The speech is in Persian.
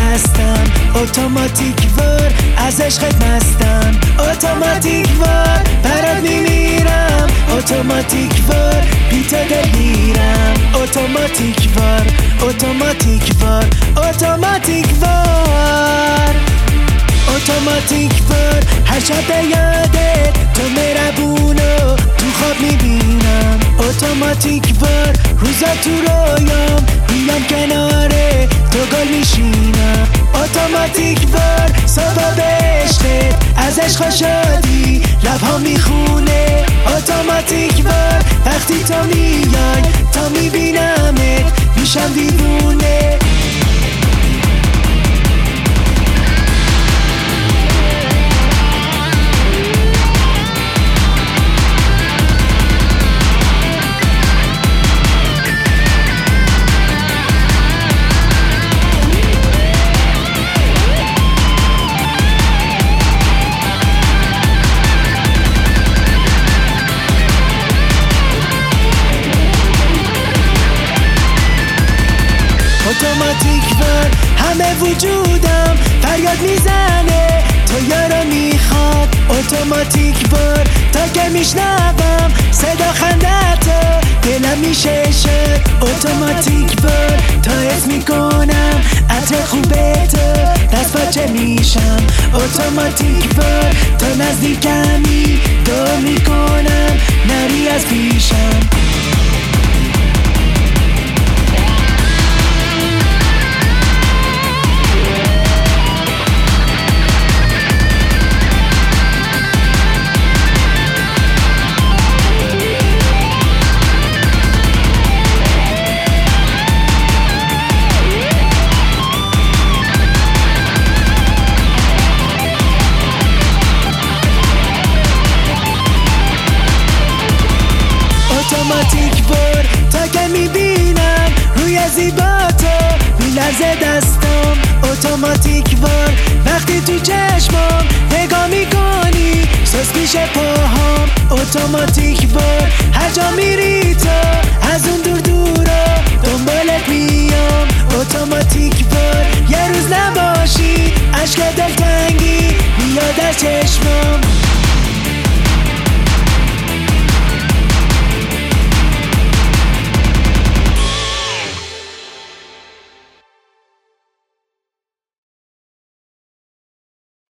هستم، اتوماتیک وار از عشقت مستم، اتوماتیک وار برات میمیرم، اتوماتیک وار بی تو دلگیرم، اتوماتیک وار اتوماتیک وار اتوماتیک وار اتوماتیک وار هر شب به یادت تو مهربونو تو خواب میبینم، اتوماتیک وار روزا تو رویام بیام کناره تو گل میشینم، اتوماتیک وار صبح به عشقت از عشق و شادی لبها میخونه، اتوماتیک وار وقتی تو میای تا میبینمت میشم دیوونه. اتوماتیک وار همه وجودم فریاد میزنه تو یارو میخواد، اتوماتیک وار تا که میشنوم صدا خندتو دلم میشه شد، اتوماتیک وار تا حس میکنم عطر خوبتو دست پاچه میشم، اتوماتیک وار تا نزدیکمی دو میکنم نری از پیشم. اتوماتیک وار تا که میبینم روی زیباتو میلرزه دستم، اتوماتیک وار وقتی تو چشمام نگاه میکنی سوز میشه پاهام، اتوماتیک وار هر جا میری تو از اون دور دورا دنبالت میام، اتوماتیک وار یه روز نباشی اشک دلتنگی میاد از چشمام.